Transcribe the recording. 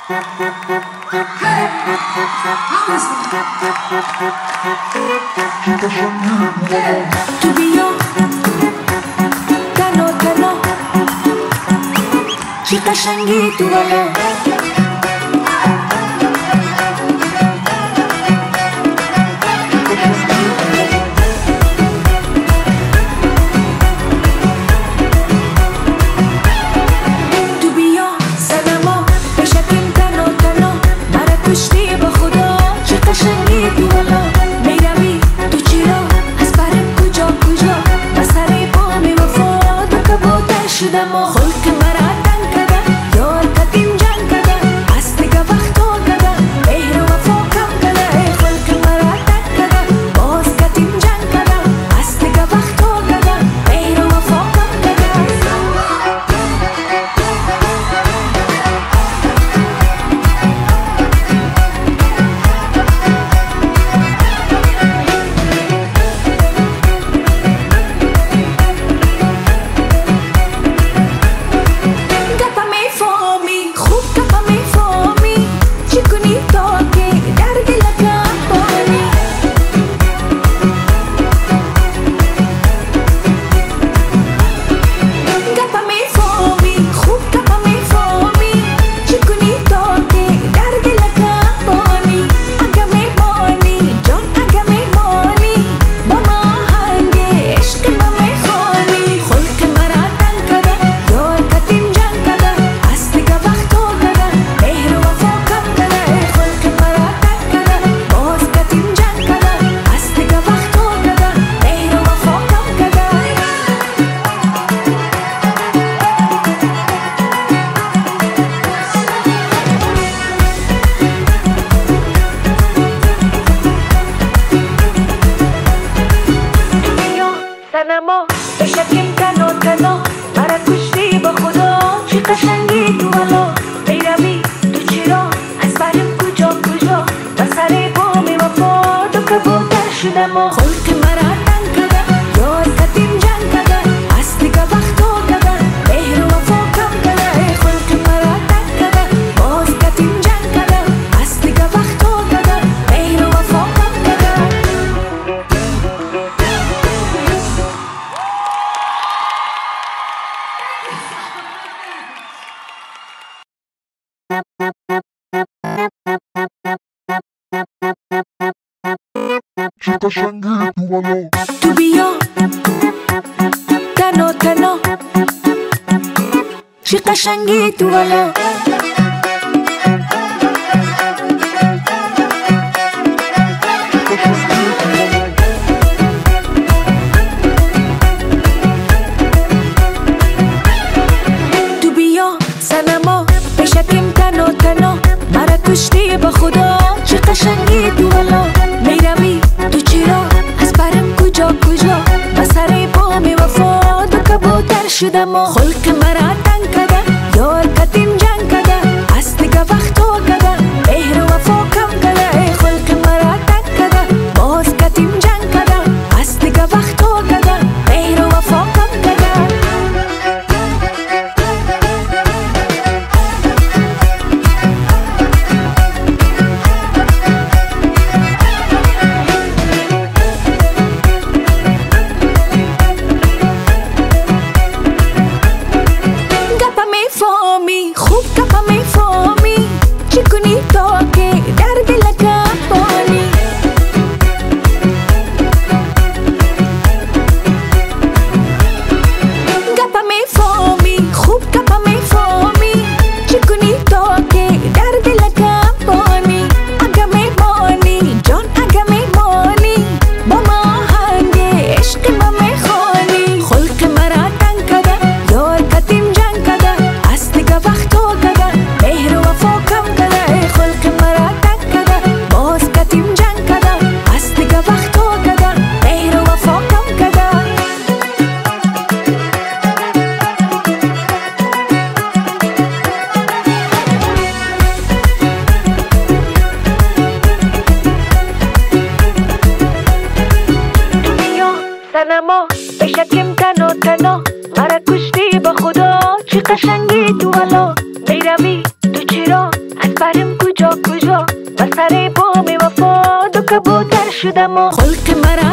تو بیا تنها تنها چی قشنگی تو بالا تو بیا سنما بشکیم تنها تنها مرا کشتی با خدا چی قشنگی تو بالا میروی تو چرا از برم کجا کجا بسر بامی وفا تو کبوتر شدم و خلق مرا تن کده یار کتیم جنگ کده از دیگه وقتا کده مهر وفا کم کده ای خلق مرا تن کده باز کتیم جنگ کده از دیگه وقتا کده مهر وفا کم کده گپا میفهمی خوب گپا میفهمی چی کنی تا که در دلکم بانی گپا میفهمی خوب گپا میفهمی چی کنی تا که در دلکم بانی اگه میمانی جان اگه میمانی با ما هنگ عشق ما میخوانی خلق مرا تن کده یار کتیم جنگ کده از دیگه وقتا کده مهر وفا کم کده ای خلق مرا تن کده باز کتیم جنگ کده از دیگه وقتا کده مهر وفا کم کده بیا سنما بشکیم تنها تنها مرا کشتی با خدا چی قشنگی تو والا میروی تو چرا از برم کجا کجا بسر بامی وفا تو کبوتر شدم و خلق مرا تن کده یار کتیم جنگ کده از دیگه وقتا کده مهر وفا کم کده ای خلق مرا تن کده باز کتیم جنگ کده از دیگه وقتا کده مهر وفا کم کده چی قشنگی تو بالا تو بیا تنها تنها چی قشنگی تو بالا تو بیا سنما بشکیم تنها تنها مرا کشتی با خدا چی قشنگی تو بالا میروی تو چرا از برم کجا کجا بسر بامی وفا تو کبوتر شدم و خلق مرا تن کده یار کتیم جنگ کده از دیگه وقتا کده مهر وفا کم کده ای خلق مرا تن کده باز کتیم جنگ کده از دیگه وقتا کده مهر وفا کم کده شدم و خلق مرا